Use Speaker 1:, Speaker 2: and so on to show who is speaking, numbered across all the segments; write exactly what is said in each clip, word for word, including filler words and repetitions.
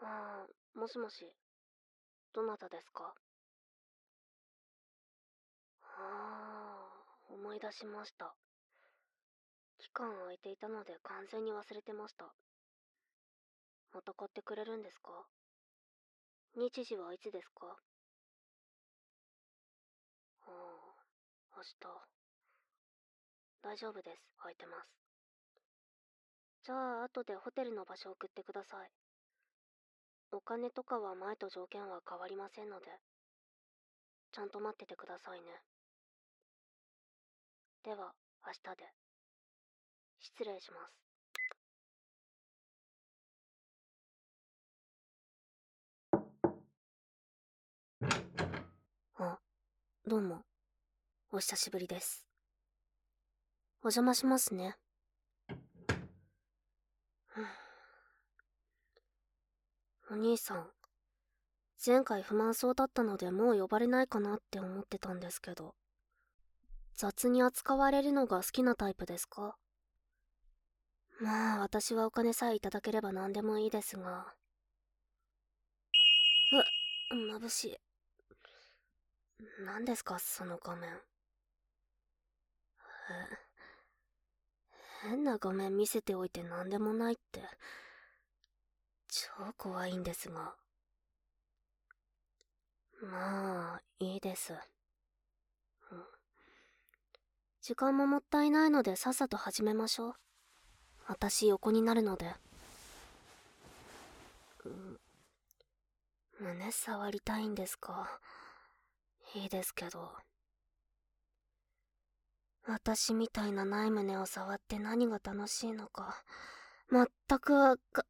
Speaker 1: ああ、もしもし、どなたですか？ああ、思い出しました。期間空いていたので完全に忘れてました。また買ってくれるんですか？日時はいつですか？ああ、明日。大丈夫です。空いてます。じゃあ、後でホテルの場所送ってください。お金とかは前と条件は変わりませんので、ちゃんと待っててくださいね。では、明日で。失礼します。あ、どうも。お久しぶりです。お邪魔しますね。お兄さん、前回不満そうだったのでもう呼ばれないかなって思ってたんですけど、雑に扱われるのが好きなタイプですか？まあ、私はお金さえいただければ何でもいいですが。うっ、眩しい。何ですかその画面。え、変な画面見せておいて何でもないって、超怖いんですが。まあ、いいです。うん、時間ももったいないのでさっさと始めましょう。私横になるので。うん、胸触りたいんですか？いいですけど。私みたいなない胸を触って何が楽しいのか、まったくわか、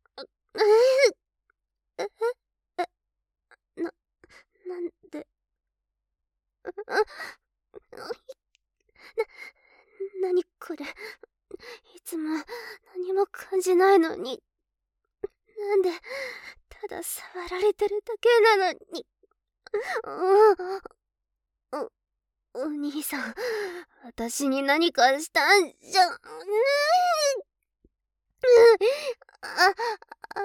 Speaker 1: ええな、なんで、な、なにこれ。いつも何も感じないのに、なんで、ただ触られてるだけなのに。お、お、お兄さん、私に何かしたんじゃ、ねえ、あ、あ、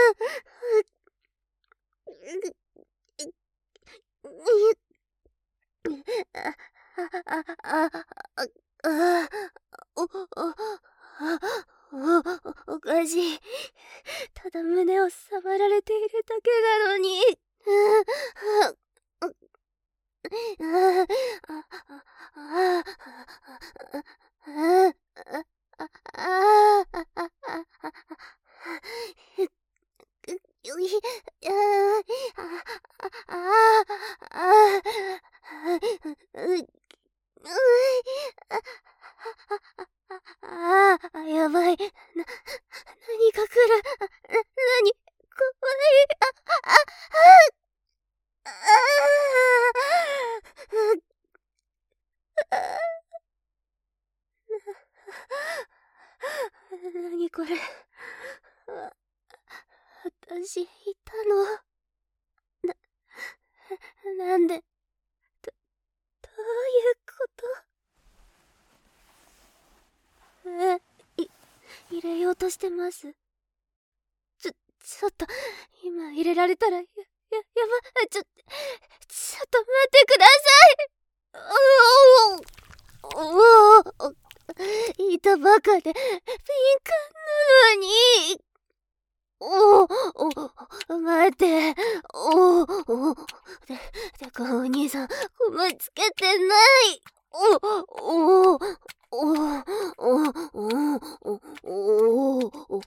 Speaker 1: あ、あ、あ、お、お、お、おかしい。ただ胸を触られているだけなのに。ああ、やばい。な、何が来る。な、何、怖い。あ、あ、あ、あ、あ、何これ。私、いたの。な、なんで、ど、どういうことえ、い、入れようとしてます。ちょ、ちょっと、今入れられたら、や、や、やば、ちょ、ちょっと待ってください。おお、おお、いたばかで、敏感なのに。おお、待って、おお、で、てかお兄さん、ゴムつけてない。おお、おお、おお、お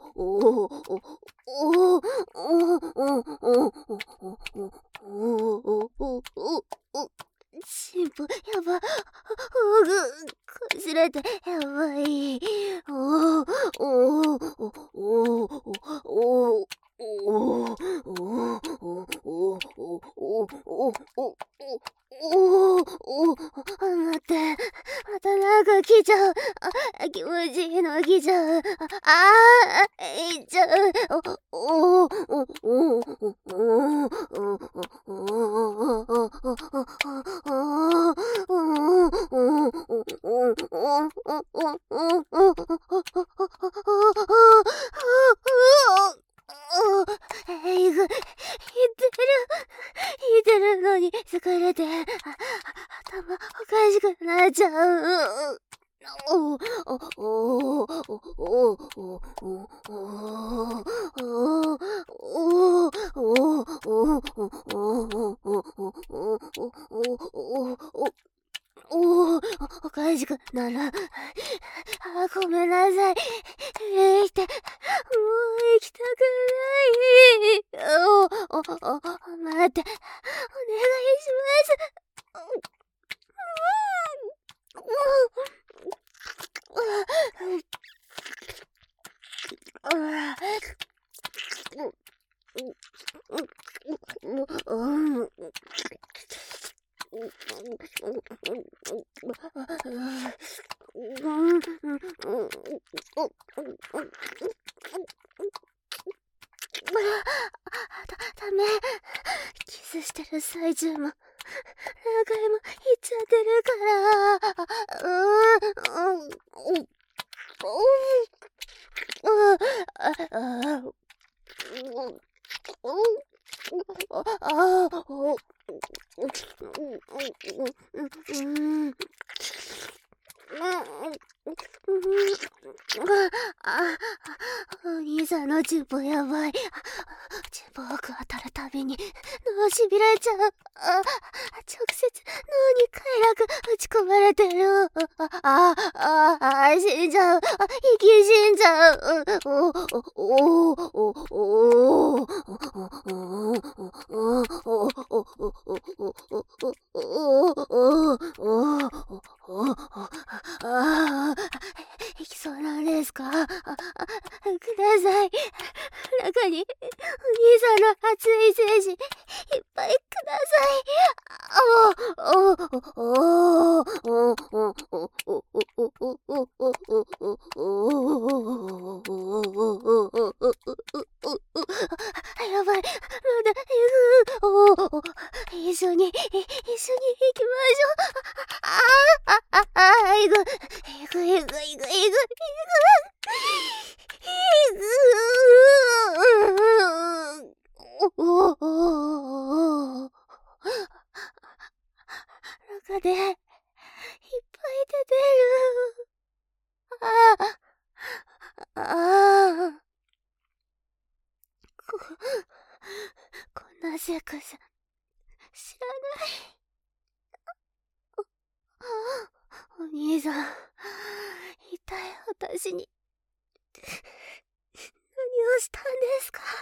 Speaker 1: お、進歩、やば、ほぐ、こじれて、やばい。おお、おお、おお、おお、おお、おお、おお、おお、待って、またなんか来ちゃう。あ、気持ちいいの来ちゃう。ああ、いっちゃう。おお、おお、おお、おお、えぐ、 しくなっちゃう。おおおおおおおおお、おかしくなら。あ、ごめんなさい。生きて、もう生きたくない。おお、お、お、待って、お願いします。ダメ。キスしてる最中も何回も言っちゃってるから。うん、うん、うん、お兄さんのチンポやばい。チンポ奥当たるたびに脳しびれちゃう。あ、直接脳に快楽打ち込まれてる。あ、あ、あ、死んじゃう。息死んじゃう。お、お、お、お、お、いきそうなんですか？あ、ください。中にお兄さんの熱い精子いっぱいください。おおおおおやばい、まだおお一緒に一緒に行きましょう。ああああいぐいぐいぐいぐいぐいぐいおおおお中でいっぱい出てる。ああああここんなセックス知らない。お兄さん、痛い私に何をしたんですか？